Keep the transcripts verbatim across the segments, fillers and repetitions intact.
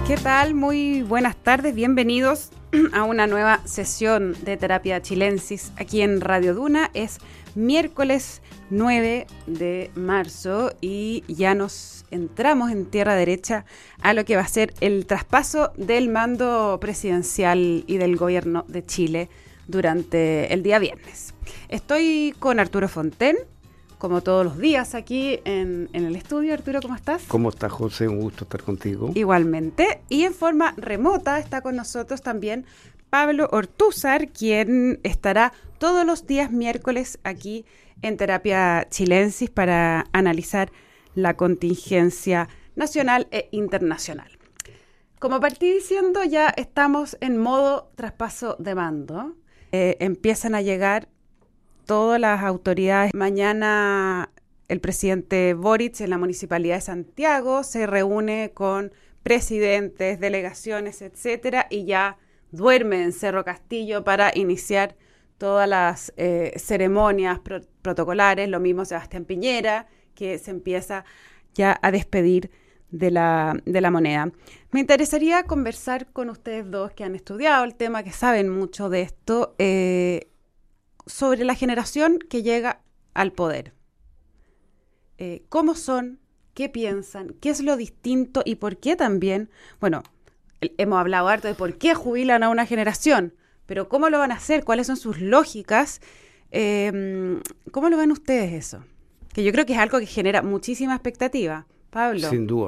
¿Qué tal? Muy buenas tardes, bienvenidos a una nueva sesión de Terapia Chilensis aquí en Radio Duna. Es miércoles nueve de marzo y ya nos entramos en tierra derecha a lo que va a ser el traspaso del mando presidencial y del gobierno de Chile durante el día viernes. Estoy con Arturo Fonten, como todos los días aquí en, en el estudio. Arturo, ¿cómo estás? ¿Cómo estás, José? Un gusto estar contigo. Igualmente. Y en forma remota está con nosotros también Pablo Ortúzar, quien estará todos los días miércoles aquí en Terapia Chilensis para analizar la contingencia nacional e internacional. Como partí diciendo, ya estamos en modo traspaso de mando. Eh, empiezan a llegar todas las autoridades. Mañana el presidente Boric en la Municipalidad de Santiago se reúne con presidentes, delegaciones, etcétera, y ya duerme en Cerro Castillo para iniciar todas las eh, ceremonias pro- protocolares. Lo mismo Sebastián Piñera, que se empieza ya a despedir de la, de la moneda. Me interesaría conversar con ustedes dos que han estudiado el tema, que saben mucho de esto, eh, sobre la generación que llega al poder. Eh, ¿Cómo son? ¿Qué piensan? ¿Qué es lo distinto? ¿Y por qué también? Bueno, el, hemos hablado harto de por qué jubilan a una generación, pero ¿cómo lo van a hacer? ¿Cuáles son sus lógicas? Eh, ¿Cómo lo ven ustedes eso? Que yo creo que es algo que genera muchísima expectativa. Pablo. Sin duda.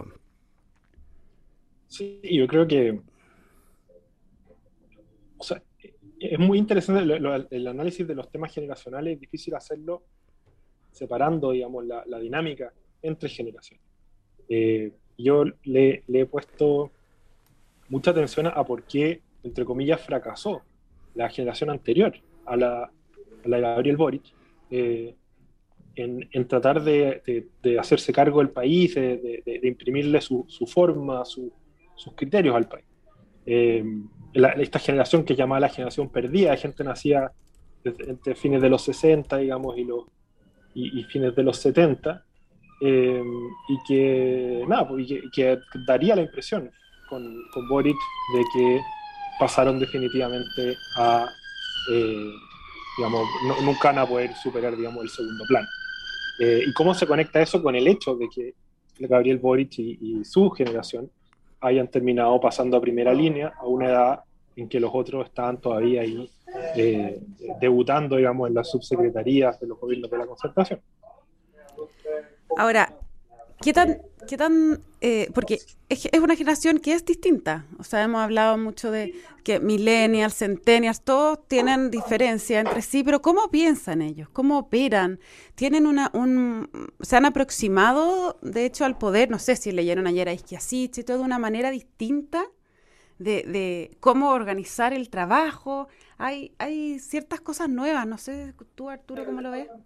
Sí, yo creo que... O sea, es muy interesante lo, lo, el análisis de los temas generacionales. Es difícil hacerlo separando, digamos, la, la dinámica entre generaciones. Eh, yo le, le he puesto mucha atención a por qué, entre comillas, fracasó la generación anterior a la, a la de Gabriel Boric, eh, en, en tratar de, de, de hacerse cargo del país, de, de, de imprimirle su, su forma, su, sus criterios al país. Eh, La, esta generación que llamaba la generación perdida, de gente nacida desde, entre fines de los sesenta, digamos, y, los, y, y fines de los setenta, eh, y que, nada, pues, y que, que daría la impresión con, con Boric de que pasaron definitivamente a, eh, digamos, no, nunca van a poder superar, digamos, el segundo plano. Eh, ¿Y cómo se conecta eso con el hecho de que Gabriel Boric y, y su generación hayan terminado pasando a primera línea a una edad en que los otros estaban todavía ahí eh, debutando, digamos, en las subsecretarías de los gobiernos de la concertación? Ahora, ¿qué tan, qué tan eh, porque es, es una generación que es distinta? O sea, hemos hablado mucho de que millennials, centennials, todos tienen diferencia entre sí, pero ¿cómo piensan ellos? ¿Cómo operan? ¿Tienen una, un, se han aproximado, de hecho, al poder? No sé si leyeron ayer a Isquiasiche y todo de una manera distinta de, de cómo organizar el trabajo. Hay, hay ciertas cosas nuevas. No sé, tú, Arturo, ¿cómo lo ves?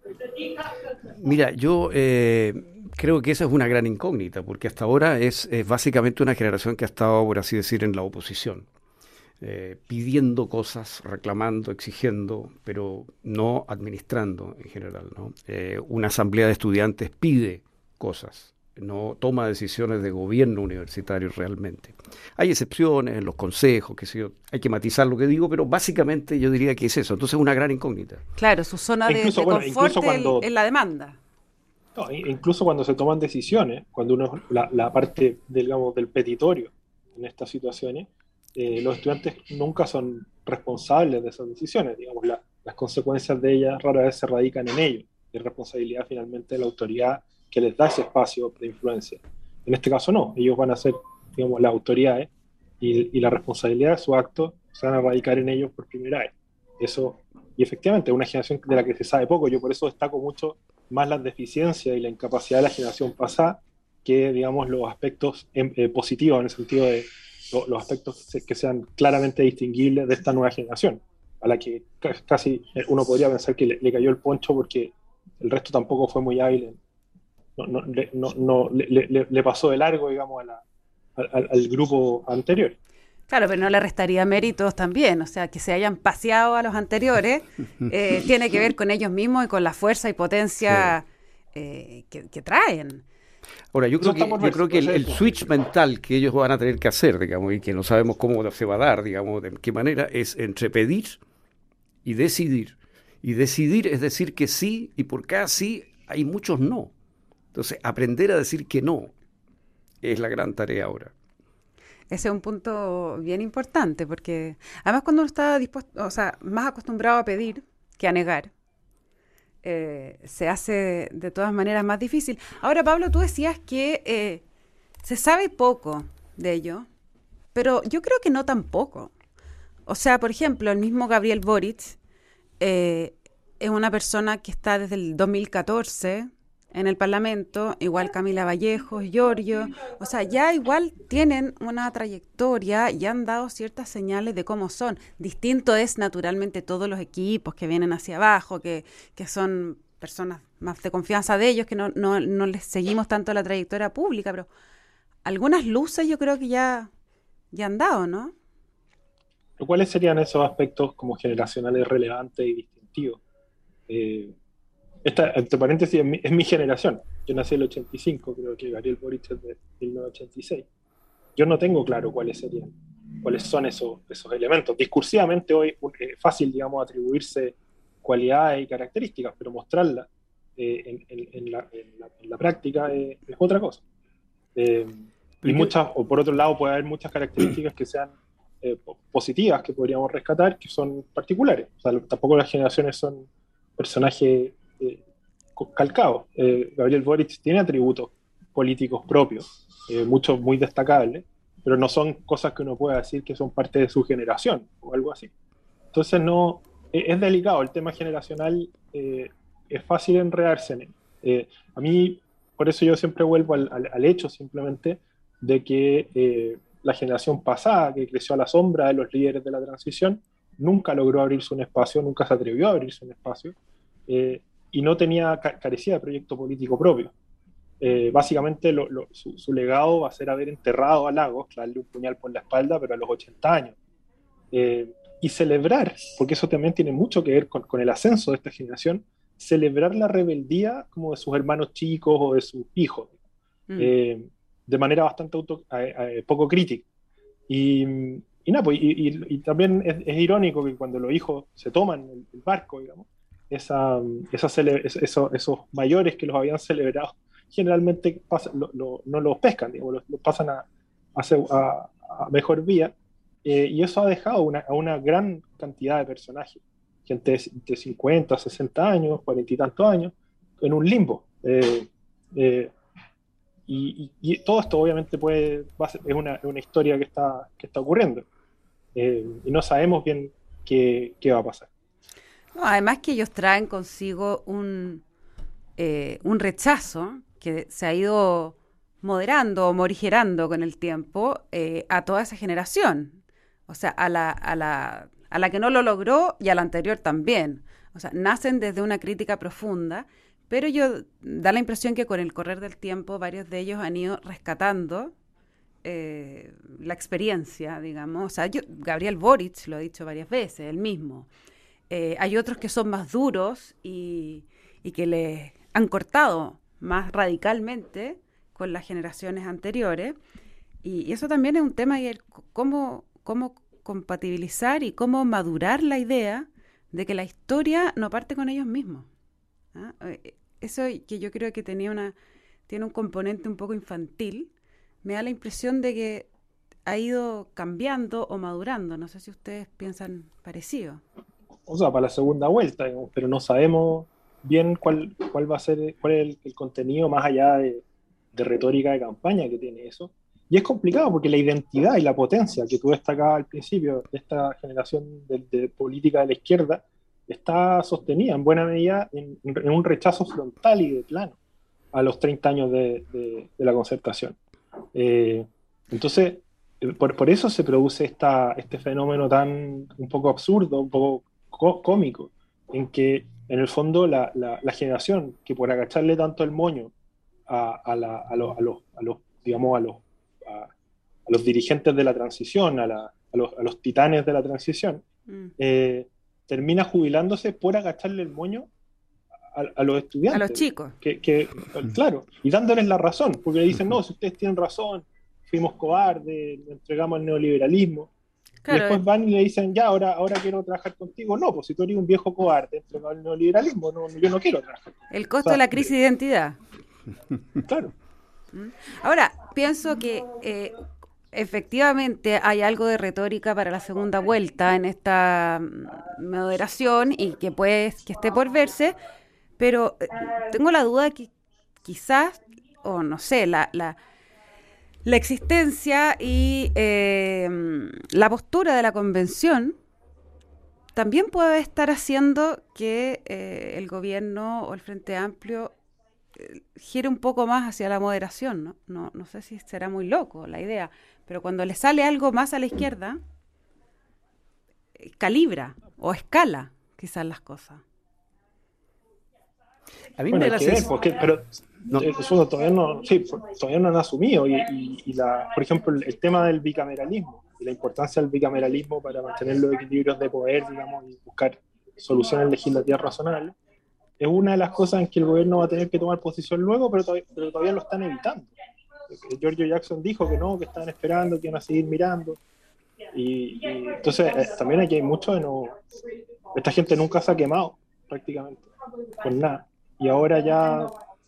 Mira, yo eh, creo que esa es una gran incógnita, porque hasta ahora es, es básicamente una generación que ha estado, por así decir, en la oposición, eh, pidiendo cosas, reclamando, exigiendo, pero no administrando en general, ¿no? Eh, una asamblea de estudiantes pide cosas, no toma decisiones de gobierno universitario realmente. Hay excepciones en los consejos, que sé yo, hay que matizar lo que digo, pero básicamente yo diría que es eso. Entonces es una gran incógnita. Claro, su zona de, incluso, de bueno, confort cuando, en la demanda. No, incluso cuando se toman decisiones, cuando uno la, la parte, digamos, del petitorio en estas situaciones, eh, los estudiantes nunca son responsables de esas decisiones. Digamos, la, las consecuencias de ellas rara vez se radican en ellos. Es responsabilidad finalmente de la autoridad que les da ese espacio de influencia. En este caso no, ellos van a ser, digamos, las autoridades y, y la responsabilidad de su acto se van a radicar en ellos por primera vez. Eso, y efectivamente, es una generación de la que se sabe poco. Yo por eso destaco mucho más las deficiencias y la incapacidad de la generación pasada que, digamos, los aspectos eh, positivos, en el sentido de lo, los aspectos que sean claramente distinguibles de esta nueva generación, a la que casi uno podría pensar que le, le cayó el poncho porque el resto tampoco fue muy hábil en, No, no, no, no le, le, le pasó de largo, digamos, a la, al, al grupo anterior. Claro, pero no le restaría méritos también, o sea, que se hayan paseado a los anteriores, eh, tiene que ver con ellos mismos y con la fuerza y potencia sí. eh, que, que traen. Ahora, yo creo Eso está que, por yo verse, creo que el, puede el ser. switch mental que ellos van a tener que hacer, digamos, y que no sabemos cómo se va a dar, digamos, de qué manera, es entre pedir y decidir. Y decidir es decir que sí, y por cada sí hay muchos no. Entonces, aprender a decir que no es la gran tarea ahora. Ese es un punto bien importante, porque además cuando uno está dispuesto, o sea, más acostumbrado a pedir que a negar, eh, se hace de todas maneras más difícil. Ahora, Pablo, tú decías que eh, se sabe poco de ello, pero yo creo que no tan poco. O sea, por ejemplo, el mismo Gabriel Boric eh, es una persona que está desde el dos mil catorce en el Parlamento, igual Camila Vallejos, Giorgio, o sea, ya igual tienen una trayectoria y han dado ciertas señales de cómo son. Distinto es naturalmente todos los equipos que vienen hacia abajo, que, que son personas más de confianza de ellos, que no, no, no les seguimos tanto la trayectoria pública, pero algunas luces yo creo que ya, ya han dado, ¿no? ¿Cuáles serían esos aspectos como generacionales relevantes y distintivos? Eh, esta, entre paréntesis, es mi, es mi generación. Yo nací en el ochenta y cinco, creo que Gabriel Boric es de mil novecientos ochenta y seis. Yo no tengo claro cuáles serían, cuáles son esos, esos elementos. Discursivamente hoy es fácil, digamos, atribuirse cualidades y características, pero mostrarlas eh, en, en, en, la, en, la, en la práctica eh, es otra cosa. Eh, y muchas, o por otro lado, puede haber muchas características que sean eh, positivas que podríamos rescatar, que son particulares. O sea, tampoco las generaciones son personajes eh, calcados. Eh, Gabriel Boric tiene atributos políticos propios, eh, muchos muy destacables, pero no son cosas que uno pueda decir que son parte de su generación o algo así. Entonces, no, eh, es delicado. El tema generacional eh, es fácil enredarse en él. Eh, a mí, por eso yo siempre vuelvo al, al, al hecho simplemente de que eh, la generación pasada, que creció a la sombra de los líderes de la transición, nunca logró abrirse un espacio, nunca se atrevió a abrirse un espacio, eh, y no tenía, carecía de proyecto político propio. Eh, básicamente lo, lo, su, su legado va a ser haber enterrado a Lagos, darle un puñal por la espalda, pero a los ochenta años. Eh, y celebrar, porque eso también tiene mucho que ver con, con el ascenso de esta generación, celebrar la rebeldía como de sus hermanos chicos o de sus hijos. Mm. Eh, de manera bastante auto, eh, eh, poco crítica. Y, y nada, pues, y, y, y también es, es irónico que cuando los hijos se toman el, el barco, digamos, esa, esa cele, eso, esos mayores que los habían celebrado, generalmente pasa, lo, lo, no los pescan, digamos, los, los pasan a, a, a mejor vía, eh, y eso ha dejado una, a una gran cantidad de personajes, gente de, de cincuenta, sesenta años, cuarenta y tantos años, en un limbo. Eh, eh, Y, y, y todo esto obviamente puede, es una, una historia que está, que está ocurriendo. Eh, y no sabemos bien qué, qué va a pasar. No, además que ellos traen consigo un, eh, un rechazo que se ha ido moderando o morigerando con el tiempo eh, a toda esa generación. O sea, a la, a, la, a la que no lo logró y a la anterior también. O sea, nacen desde una crítica profunda. Pero yo da la impresión que con el correr del tiempo varios de ellos han ido rescatando eh, la experiencia, digamos. O sea, yo, Gabriel Boric lo ha dicho varias veces, él mismo. Eh, hay otros que son más duros y, y que le han cortado más radicalmente con las generaciones anteriores. Y, y eso también es un tema de cómo, cómo compatibilizar y cómo madurar la idea de que la historia no parte con ellos mismos. ¿Ah? Eso que yo creo que tenía una, tiene un componente un poco infantil, me da la impresión de que ha ido cambiando o madurando. No sé si ustedes piensan parecido. O sea, para la segunda vuelta, digamos, pero no sabemos bien cuál, cuál va a ser, cuál es el, el contenido más allá de, de retórica de campaña que tiene eso. Y es complicado porque la identidad y la potencia que tú destacabas al principio de esta generación de, de política de la izquierda está sostenida en buena medida en, en un rechazo frontal y de plano a los treinta años de, de, de la concertación. Eh, entonces, por, por eso se produce esta, este fenómeno tan un poco absurdo, un poco có, cómico, en que en el fondo la, la, la generación que por agacharle tanto el moño a, a, la, a, los, a, los, a los, digamos, a los, a, a los dirigentes de la transición, a, la, a, los, a los titanes de la transición, mm. eh, termina jubilándose por agacharle el moño a, a los estudiantes. A los chicos. Que, que, claro, y dándoles la razón, porque dicen, no, si ustedes tienen razón, fuimos cobardes, nos entregamos al neoliberalismo. Claro. Y después van y le dicen, ya, ahora, ahora quiero trabajar contigo. No, pues si tú eres un viejo cobarde entregado al neoliberalismo, no, yo no quiero trabajar. El costo, o sea, de la crisis de identidad. Claro. Ahora, pienso que eh, efectivamente hay algo de retórica para la segunda vuelta en esta moderación y que puede que esté por verse, pero eh, tengo la duda de que quizás, o no sé, la... la La existencia y eh, la postura de la convención también puede estar haciendo que eh, el gobierno o el Frente Amplio eh, gire un poco más hacia la moderación, ¿no? No, no sé si será muy loco la idea, pero cuando le sale algo más a la izquierda, eh, calibra o escala quizás las cosas. A mí bueno, me da la sensación... Porque, pero no. Eso todavía no, sí, todavía no han asumido y, y, y la, por ejemplo, el, el tema del bicameralismo y la importancia del bicameralismo para mantener los equilibrios de poder, digamos, y buscar soluciones legislativas razonables, es una de las cosas en que el gobierno va a tener que tomar posición luego, pero todavía, pero todavía lo están evitando. Giorgio Jackson dijo que no, que estaban esperando, que iban a seguir mirando. Y, y entonces eh, también aquí hay mucho de no... Esta gente nunca se ha quemado, prácticamente, con nada. Y ahora ya...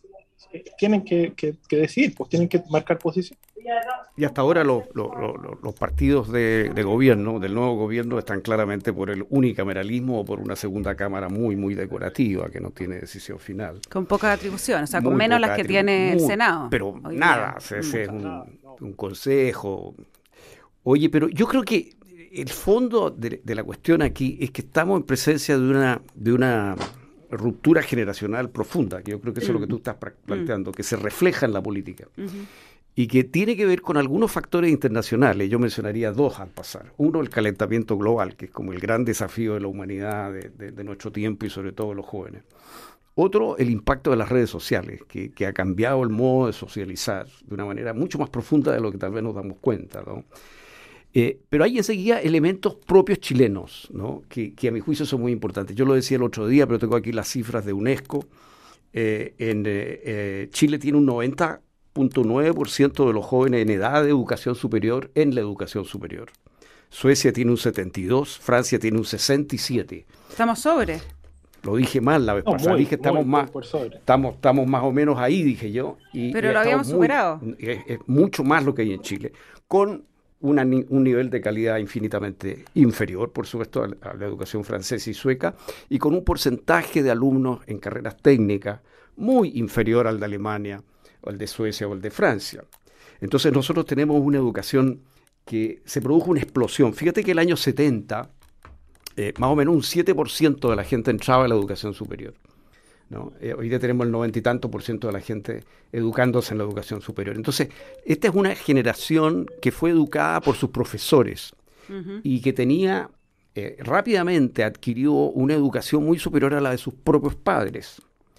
tienen que, que, que decidir, pues tienen que marcar posición. Y hasta ahora los, los, los, los partidos de, de gobierno, del nuevo gobierno, están claramente por el unicameralismo o por una segunda cámara muy, muy decorativa, que no tiene decisión final. Con pocas atribuciones, o sea, muy con menos las que tiene muy, el Senado. Pero nada, ese es un, un consejo. Oye, pero yo creo que el fondo de, de la cuestión aquí es que estamos en presencia de una... de una ruptura generacional profunda, que yo creo que eso mm. es lo que tú estás planteando, mm. que se refleja en la política, mm-hmm. y que tiene que ver con algunos factores internacionales. Yo mencionaría dos al pasar. Uno, el calentamiento global, que es como el gran desafío de la humanidad de, de, de nuestro tiempo y sobre todo de los jóvenes. Otro, el impacto de las redes sociales, que, que ha cambiado el modo de socializar de una manera mucho más profunda de lo que tal vez nos damos cuenta, ¿no? Eh, pero hay enseguida elementos propios chilenos, ¿no? que, que a mi juicio son muy importantes. Yo lo decía el otro día, pero tengo aquí las cifras de UNESCO. Eh, en eh, eh, Chile tiene un noventa punto nueve por ciento de los jóvenes en edad de educación superior en la educación superior. Suecia tiene un setenta y dos, Francia tiene un sesenta y siete. Estamos sobre. Lo dije mal la vez no, pasada, muy, dije estamos muy, más, estamos, estamos más o menos ahí, dije yo. Y, pero y lo habíamos muy, superado. Es, es mucho más lo que hay en Chile, con Una, un nivel de calidad infinitamente inferior, por supuesto, a, a la educación francesa y sueca, y con un porcentaje de alumnos en carreras técnicas muy inferior al de Alemania, o al de Suecia, o al de Francia. Entonces nosotros tenemos una educación que se produjo una explosión. Fíjate que el año setenta, eh, más o menos un siete por ciento de la gente entraba a la educación superior, ¿no? Eh, hoy día tenemos el noventa y tanto por ciento de la gente educándose en la educación superior. Entonces, esta es una generación que fue educada por sus profesores uh-huh. y que tenía, eh, rápidamente adquirió una educación muy superior a la de sus propios padres.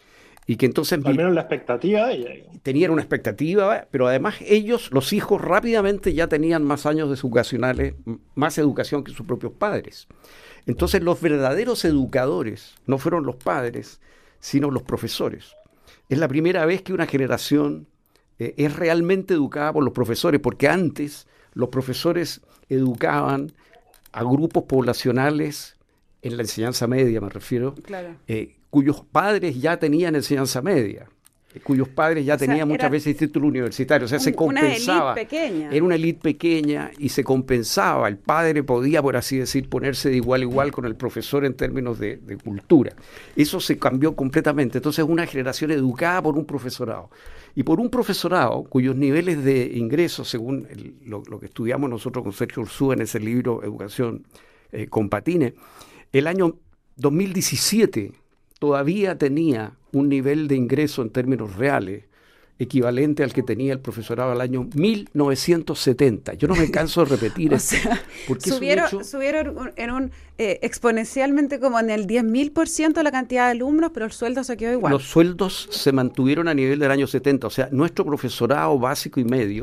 Y que entonces... Al menos la expectativa de ella. Tenían una expectativa, pero además ellos, los hijos, rápidamente ya tenían más años educacionales, más educación que sus propios padres. Entonces, los verdaderos educadores no fueron los padres, sino los profesores. Es la primera vez que una generación eh, es realmente educada por los profesores, porque antes los profesores educaban a grupos poblacionales en la enseñanza media, me refiero, claro. eh, cuyos padres ya tenían enseñanza media, eh, cuyos padres ya o tenían sea, muchas veces título universitario, o sea, un, se compensaba. Una élite pequeña. Era una élite pequeña y se compensaba. El padre podía, por así decir, ponerse de igual a igual con el profesor en términos de, de cultura. Eso se cambió completamente. Entonces, una generación educada por un profesorado. Y por un profesorado cuyos niveles de ingresos, según el, lo, lo que estudiamos nosotros con Sergio Ursúa en ese libro Educación eh, con Patines, el año dos mil diecisiete todavía tenía un nivel de ingreso en términos reales equivalente al que tenía el profesorado al año mil novecientos setenta. Yo no me canso de repetir o esto. Sea, porque subieron, hecho... subieron en un eh, exponencialmente como en el diez mil por ciento la cantidad de alumnos, pero el sueldo se quedó igual. Los sueldos se mantuvieron a nivel del año setenta. O sea, nuestro profesorado básico y medio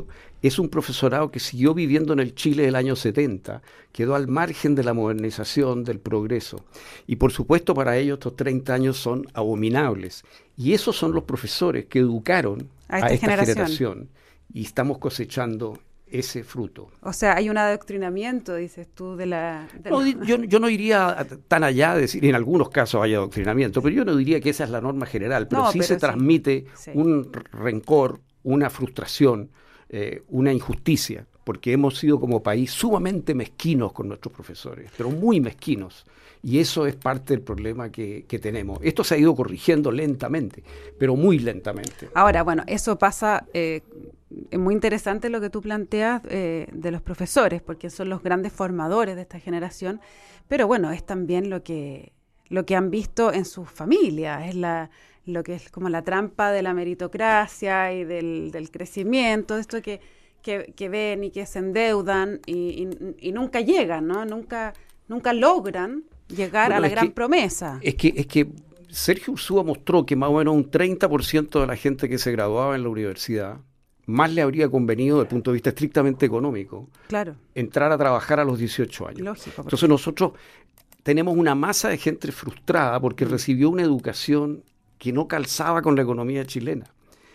es un profesorado que siguió viviendo en el Chile del año setenta, quedó al margen de la modernización, del progreso. Y por supuesto para ellos estos treinta años son abominables. Y esos son los profesores que educaron a esta, a esta generación. generación. Y estamos cosechando ese fruto. O sea, hay un adoctrinamiento, dices tú, de la... De no, la... Yo, yo no iría tan allá de decir, en algunos casos hay adoctrinamiento, pero yo no diría que esa es la norma general, pero no, sí pero se sí. transmite sí. un rencor, una frustración, eh, una injusticia, porque hemos sido como país sumamente mezquinos con nuestros profesores, pero muy mezquinos. Y eso es parte del problema que, que tenemos. Esto se ha ido corrigiendo lentamente, pero muy lentamente. Ahora, bueno, eso pasa... Eh, es muy interesante lo que tú planteas eh, de los profesores, porque son los grandes formadores de esta generación, pero bueno, es también lo que lo que han visto en sus familias, es la lo que es como la trampa de la meritocracia y del, del crecimiento, esto que, que, que ven y que se endeudan y, y, y nunca llegan, ¿no? Nunca, nunca logran llegar bueno, a la gran que, promesa. Es que, es que Sergio Ursúa mostró que más o menos un treinta por ciento de la gente que se graduaba en la universidad más le habría convenido desde el punto de vista estrictamente económico claro. entrar a trabajar a los dieciocho años. Lógico, entonces nosotros tenemos una masa de gente frustrada porque mm. recibió una educación que no calzaba con la economía chilena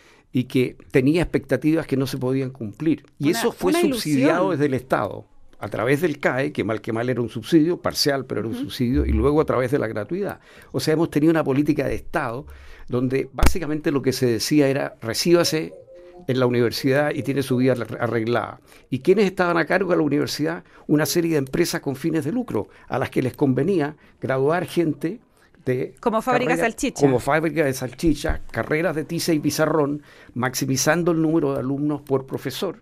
y que tenía expectativas que no se podían cumplir. Y una, eso fue subsidiado desde el Estado, a través del C A E, que mal que mal era un subsidio, parcial, pero era uh-huh. un subsidio, y luego a través de la gratuidad. O sea, hemos tenido una política de Estado donde básicamente lo que se decía era recíbase en la universidad y tiene su vida arreglada. ¿Y quiénes estaban a cargo de la universidad? Una serie de empresas con fines de lucro, a las que les convenía graduar gente de... Como fábrica de salchicha. Como fábrica de salchicha, carreras de tiza y pizarrón, maximizando el número de alumnos por profesor.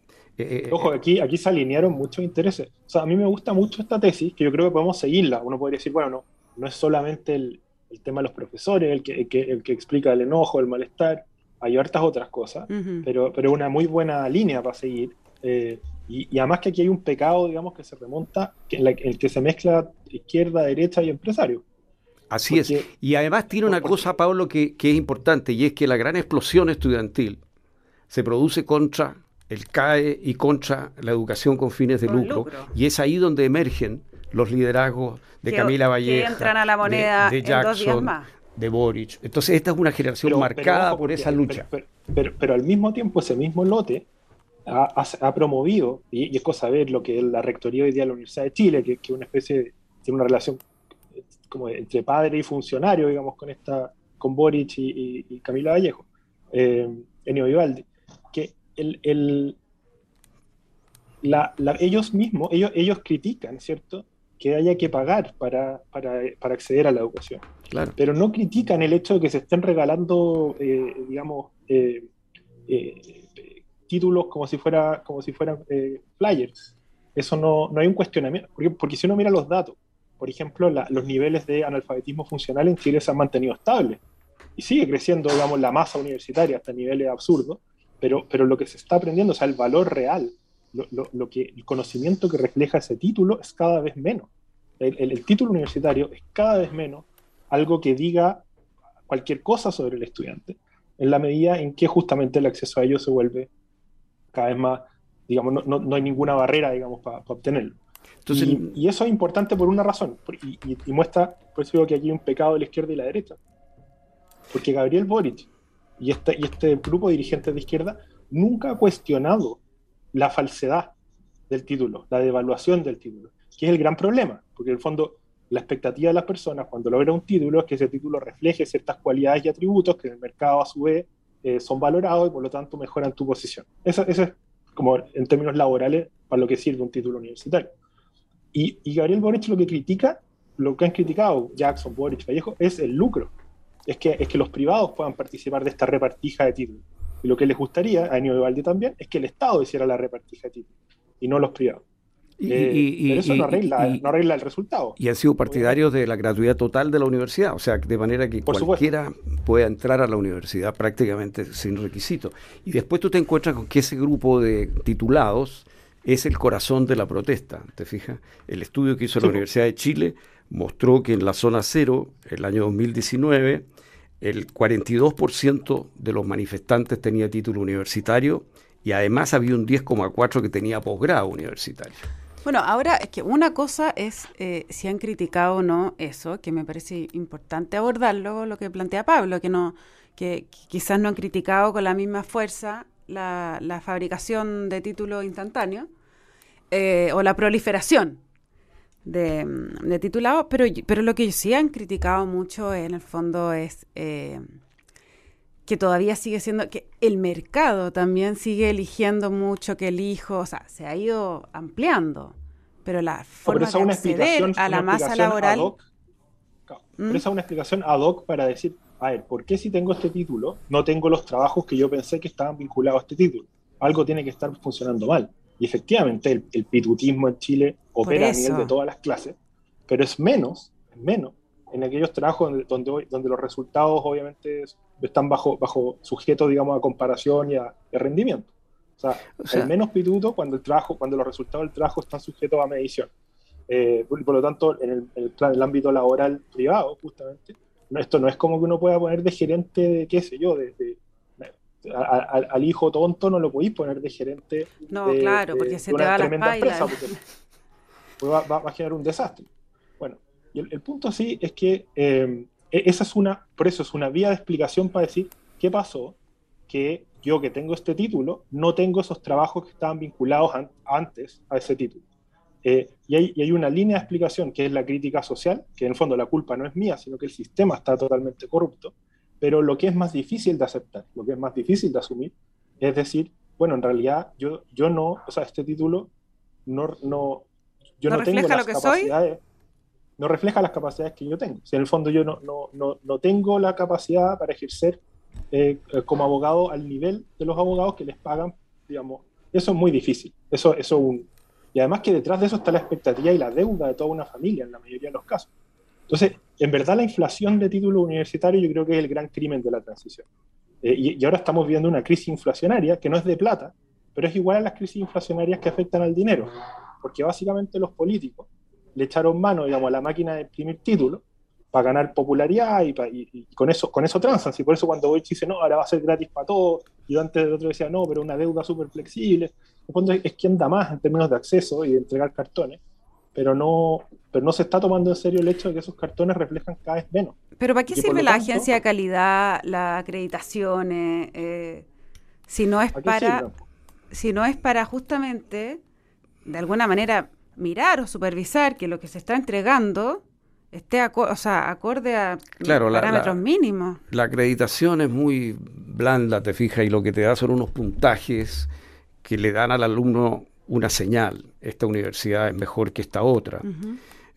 Eh, Ojo, aquí, aquí se alinearon muchos intereses. O sea, a mí me gusta mucho esta tesis, que yo creo que podemos seguirla. Uno podría decir, bueno, no, no es solamente el, el tema de los profesores, el que, el, que, el que explica el enojo, el malestar, hay hartas otras cosas, uh-huh. pero pero una muy buena línea para seguir. Eh, y, y además que aquí hay un pecado, digamos, que se remonta, que en, la, en el que se mezcla izquierda, derecha y empresario. Así porque, es. Y además tiene una porque, cosa, Pablo, que, que es importante, y es que la gran explosión estudiantil se produce contra el C A E y contra la educación con fines de lucro, lucro, y es ahí donde emergen los liderazgos de que, Camila Valleja, que entran a la moneda de, de Jackson, en dos días más. de Boric. Entonces esta es una generación pero, marcada pero, ojo, por esa lucha. Pero, pero, pero, pero al mismo tiempo ese mismo lote ha, ha, ha promovido, y, y es cosa ver lo que es la rectoría hoy día de la Universidad de Chile, que es una especie de, tiene una relación como entre padre y funcionario, digamos, con esta con Boric y, y, y Camila Vallejo, eh, Enio Vivaldi, que el, el, la, la, ellos mismos, ellos, ellos critican, ¿cierto?, que haya que pagar para, para, para acceder a la educación. Claro. Pero no critican el hecho de que se estén regalando, eh, digamos, eh, eh, títulos como si, fuera, como si fueran eh, flyers. Eso no, no hay un cuestionamiento, porque, porque si uno mira los datos, por ejemplo, la, los niveles de analfabetismo funcional en Chile se han mantenido estables y sigue creciendo, digamos, la masa universitaria hasta niveles absurdos, pero, pero lo que se está aprendiendo, o sea, el valor real, Lo, lo, lo que, el conocimiento que refleja ese título es cada vez menos. El, el, el título universitario es cada vez menos algo que diga cualquier cosa sobre el estudiante, en la medida en que justamente el acceso a ello se vuelve cada vez más, digamos, no, no, no hay ninguna barrera, digamos, para pa obtenerlo. Entonces, y, y eso es importante por una razón, y, y, y muestra, por eso digo que aquí hay un pecado de la izquierda y la derecha. Porque Gabriel Boric y este, y este grupo de dirigentes de izquierda nunca ha cuestionado la falsedad del título, la devaluación del título, que es el gran problema, porque en el fondo la expectativa de las personas cuando logra un título es que ese título refleje ciertas cualidades y atributos que en el mercado a su vez eh, son valorados y por lo tanto mejoran tu posición. Eso, eso es como en términos laborales para lo que sirve un título universitario. Y, y Gabriel Boric lo que critica, lo que han criticado Jackson, Boric, Vallejo, es el lucro, es que, es que los privados puedan participar de esta repartija de títulos. Y lo que les gustaría, a Enio Vivaldi también, es que el Estado hiciera la repartija de títulos y no los privados. Y, eh, y, pero eso y, no, arregla, y, no arregla el resultado. Y han sido partidarios de la gratuidad total de la universidad, o sea, de manera que Por cualquiera supuesto. pueda entrar a la universidad prácticamente sin requisito. Y después tú te encuentras con que ese grupo de titulados es el corazón de la protesta, ¿te fijas? El estudio que hizo sí. la Universidad de Chile mostró que en la zona cero, el año dos mil diecinueve, el cuarenta y dos por ciento de los manifestantes tenía título universitario y además había un diez coma cuatro que tenía posgrado universitario. Bueno, ahora es que una cosa es eh, si han criticado o no eso, que me parece importante abordarlo, lo que plantea Pablo, que no que, que quizás no han criticado con la misma fuerza la, la fabricación de títulos instantáneos eh, o la proliferación de, de titulados, pero, pero lo que sí han criticado mucho en el fondo es eh, que todavía sigue siendo, que el mercado también sigue eligiendo mucho que el hijo, o sea, se ha ido ampliando, pero la forma no, pero de acceder a la masa laboral... Hoc, claro, ¿Mm? Pero esa es una explicación ad hoc para decir, a ver, ¿por qué si tengo este título no tengo los trabajos que yo pensé que estaban vinculados a este título? Algo tiene que estar funcionando mal. Y efectivamente el, el pitutismo en Chile opera a nivel de todas las clases, pero es menos, es menos en aquellos trabajos donde, donde, donde los resultados obviamente están bajo, bajo sujetos, digamos, a comparación y a, a rendimiento. O sea, o sea, hay menos pituto cuando el trabajo, cuando los resultados del trabajo están sujetos a medición. Eh, por, por lo tanto, en el, en el, plan, el ámbito laboral privado, justamente, no, esto no es como que uno pueda poner de gerente de, qué sé yo, de, de, de a, a, al hijo tonto no lo podéis poner de gerente no, de, claro, porque de, se de te una va tremenda la empresa, porque va, va, va a generar un desastre. Bueno, y el, el punto sí es que eh, esa es una, por eso es una vía de explicación para decir qué pasó, que yo que tengo este título, no tengo esos trabajos que estaban vinculados an, antes a ese título. Eh, y, hay, y hay una línea de explicación que es la crítica social, que en el fondo la culpa no es mía, sino que el sistema está totalmente corrupto, pero lo que es más difícil de aceptar, lo que es más difícil de asumir, es decir, bueno, en realidad yo, yo no, o sea, este título no, no, yo ¿No, no tengo las lo que capacidades, soy? no refleja las capacidades que yo tengo. O sea, en el fondo yo no, no, no, no tengo la capacidad para ejercer eh, como abogado al nivel de los abogados que les pagan, digamos. Eso es muy difícil. Eso, eso un, y además que detrás de eso está la expectativa y la deuda de toda una familia en la mayoría de los casos. Entonces, en verdad la inflación de títulos universitarios yo creo que es el gran crimen de la transición. Eh, y, y ahora estamos viendo una crisis inflacionaria que no es de plata, pero es igual a las crisis inflacionarias que afectan al dinero. Porque básicamente los políticos le echaron mano, digamos, a la máquina de imprimir títulos para ganar popularidad y, pa, y, y con eso con eso transan. Y por eso cuando Boric dice, no, ahora va a ser gratis para todos, y antes el otro decía, no, pero una deuda súper flexible. En fondo es quien da más en términos de acceso y de entregar cartones, pero no, pero no se está tomando en serio el hecho de que esos cartones reflejan cada vez menos. ¿Pero para qué sirve la tanto, agencia de calidad, las acreditaciones, eh, si no es para, si no es para justamente, de alguna manera, mirar o supervisar que lo que se está entregando esté aco o sea, acorde a claro, parámetros la, la, mínimos? La acreditación es muy blanda, te fijas, y lo que te da son unos puntajes que le dan al alumno una señal. Esta universidad es mejor que esta otra. Uh-huh.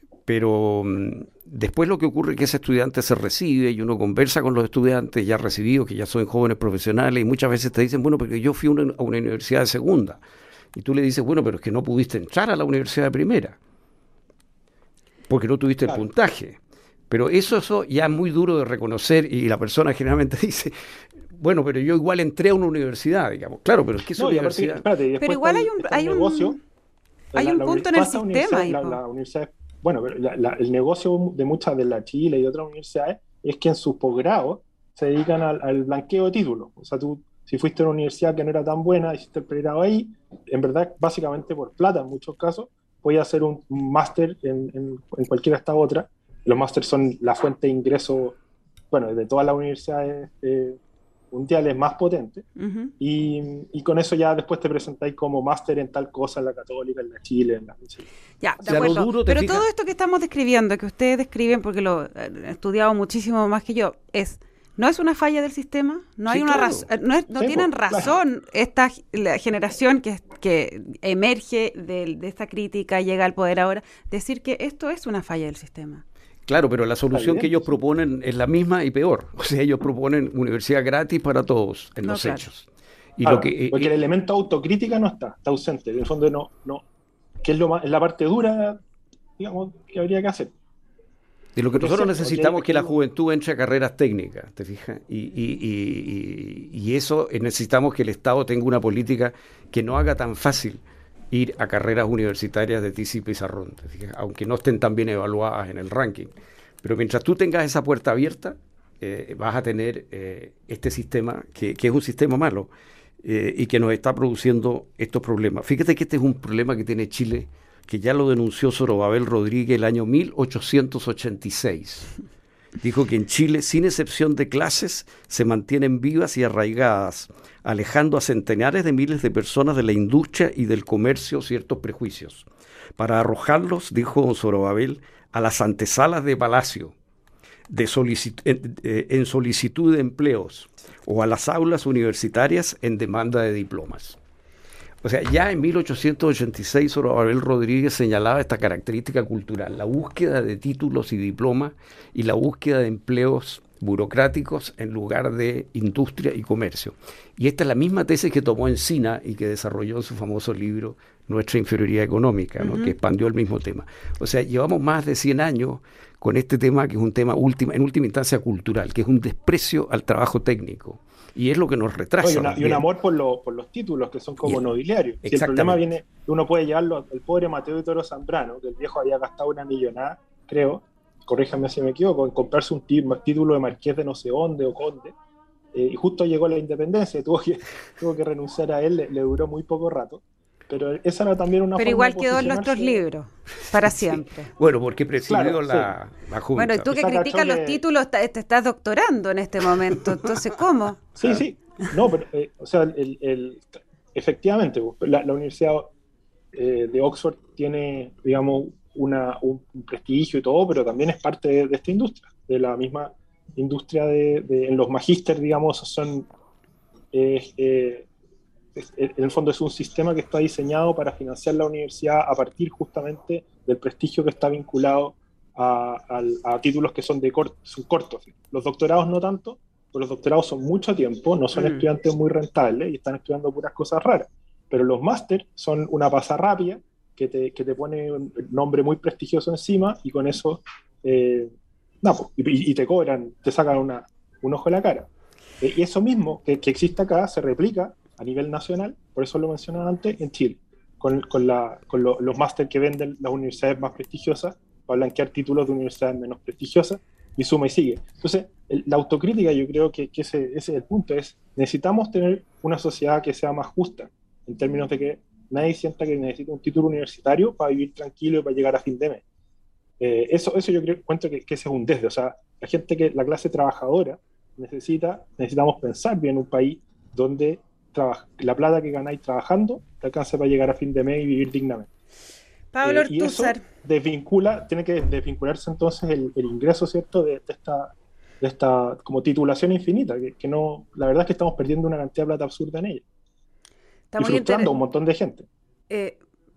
Pero um, después lo que ocurre es que ese estudiante se recibe y uno conversa con los estudiantes ya recibidos, que ya son jóvenes profesionales, y muchas veces te dicen, bueno, porque yo fui una, a una universidad de segunda. Y tú le dices, bueno, pero es que no pudiste entrar a la universidad de primera, porque no tuviste claro. el puntaje. Pero eso, eso ya es muy duro de reconocer, y la persona generalmente dice, bueno, pero yo igual entré a una universidad, digamos. Claro, pero es que esa no, universidad... Aparte, espérate, pero igual hay un, hay un, negocio, hay un la, punto la, en el sistema. La, la universidad, bueno, pero la, la, el negocio de muchas de la Chile y de otras universidades es que en sus posgrados se dedican al, al blanqueo de títulos. O sea, tú, si fuiste a una universidad que no era tan buena, hiciste el pregrado ahí, en verdad, básicamente por plata en muchos casos, voy a hacer un, un máster en, en, en cualquiera de estas otras. Los másteres son la fuente de ingreso, bueno, de todas las universidades eh, mundiales más potentes. Uh-huh. y, y con eso ya después te presentáis como máster en tal cosa, en la Católica, en la Chile, en la... Ya, de acuerdo. Duro, pero fijas? Todo esto que estamos describiendo, que ustedes describen, porque lo han estudiado muchísimo más que yo, es... ¿No es una falla del sistema? ¿No hay sí, una claro. razón? ¿No, es, no sí, tienen pues, razón claro. esta la generación que, que emerge de, de esta crítica, llega al poder ahora, decir que esto es una falla del sistema? Claro, pero la solución que ellos proponen es la misma y peor. O sea, ellos proponen universidad gratis para todos en no, los claro. hechos. Y claro, lo que, porque eh, el elemento autocrítica no está, está ausente. En el fondo no, no, que es, lo más, es la parte dura, digamos, que habría que hacer. De lo que porque nosotros cierto, necesitamos es que la juventud entre a carreras técnicas, ¿te fijas? Y, y, y, y, y eso necesitamos que el Estado tenga una política que no haga tan fácil ir a carreras universitarias de tiza y pizarrón, ¿te fijas? Aunque no estén tan bien evaluadas en el ranking. Pero mientras tú tengas esa puerta abierta, eh, vas a tener eh, este sistema, que, que es un sistema malo, eh, y que nos está produciendo estos problemas. Fíjate que este es un problema que tiene Chile, que ya lo denunció Zorobabel Rodríguez el año mil ochocientos ochenta y seis. Dijo que en Chile, sin excepción de clases, se mantienen vivas y arraigadas, alejando a centenares de miles de personas de la industria y del comercio ciertos prejuicios, para arrojarlos, dijo don Zorobabel, a las antesalas de palacio, de solicit- en, eh, en solicitud de empleos, o a las aulas universitarias en demanda de diplomas. O sea, ya en mil ochocientos ochenta y seis Zorobabel Rodríguez señalaba esta característica cultural, la búsqueda de títulos y diplomas y la búsqueda de empleos burocráticos en lugar de industria y comercio. Y esta es la misma tesis que tomó Encina y que desarrolló en su famoso libro Nuestra inferioridad económica, ¿no? Uh-huh. Que expandió el mismo tema. O sea, llevamos más de cien años con este tema, que es un tema última, en última instancia cultural, que es un desprecio al trabajo técnico. Y es lo que nos retrasa. No, y, una, y un amor por, lo, por los títulos, que son como nobiliarios. Si el problema viene, uno puede llevarlo al pobre Mateo de Toro Zambrano, que el viejo había gastado una millonada, creo, corríjame si me equivoco, en comprarse un título de marqués de no sé dónde o conde, eh, y justo llegó la independencia, y tuvo que, tuvo que renunciar a él, le, le duró muy poco rato. Pero esa era también una Pero forma igual quedó en nuestros libros, para siempre. Sí. Bueno, porque presidió claro, la, sí. la Junta. Bueno, y tú que criticas los títulos, te, te estás doctorando en este momento, entonces, ¿cómo? Sí, sí. No, pero, eh, o sea, el, el, efectivamente, la, la Universidad eh, de Oxford tiene, digamos, una, un, un prestigio y todo, pero también es parte de, de esta industria, de la misma industria de, de en los magíster, digamos, son... Eh, eh, en el fondo es un sistema que está diseñado para financiar la universidad a partir justamente del prestigio que está vinculado a, a, a títulos que son, de cort, son cortos. Los doctorados no tanto, pero los doctorados son mucho tiempo, no son mm. estudiantes muy rentables y están estudiando puras cosas raras. Pero los máster son una pasa rápida que te, que te pone un nombre muy prestigioso encima y con eso eh, no, y, y te cobran, te sacan una, un ojo de la cara. Eh, y eso mismo que, que existe acá se replica a nivel nacional, por eso lo mencionaba antes, en Chile, con, con, la, con lo, los máster que venden las universidades más prestigiosas para blanquear títulos de universidades menos prestigiosas, y suma y sigue. Entonces, el, la autocrítica, yo creo que, que ese, ese es el punto, es necesitamos tener una sociedad que sea más justa, en términos de que nadie sienta que necesita un título universitario para vivir tranquilo y para llegar a fin de mes. Eh, eso, eso yo creo, cuento que, que ese es un desde, o sea, la gente que, la clase trabajadora, necesita, necesitamos pensar bien un país donde Trabaja, la plata que ganáis trabajando te alcanza para llegar a fin de mes y vivir dignamente. Pablo eh, y eso desvincula, tiene que desvincularse entonces el, el ingreso, ¿cierto?, de, de esta de esta como titulación infinita, que, que no, la verdad es que estamos perdiendo una cantidad de plata absurda en ella. Está y frustrando a un montón de gente. Eh,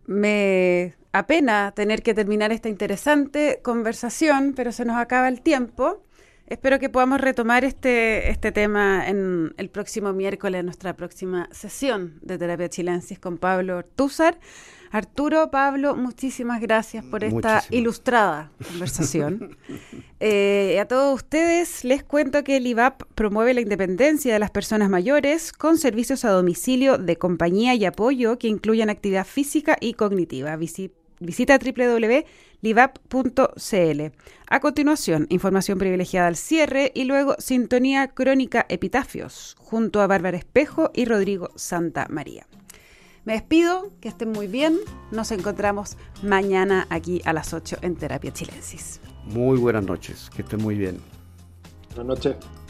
me apena tener que terminar esta interesante conversación, pero se nos acaba el tiempo. Espero que podamos retomar este, este tema en el próximo miércoles, en nuestra próxima sesión de Terapia Chilensis con Pablo Ortúzar. Arturo, Pablo, muchísimas gracias por esta muchísimas. ilustrada conversación. eh, a todos ustedes les cuento que el I V A P promueve la independencia de las personas mayores con servicios a domicilio de compañía y apoyo que incluyan actividad física y cognitiva. Visita Visita doble u doble u doble u punto livap punto c l. A continuación, información privilegiada al cierre y luego sintonía crónica Epitafios junto a Bárbara Espejo y Rodrigo Santa María. Me despido, que estén muy bien. Nos encontramos mañana aquí a las ocho en Terapia Chilensis. Muy buenas noches, que estén muy bien. Buenas noches.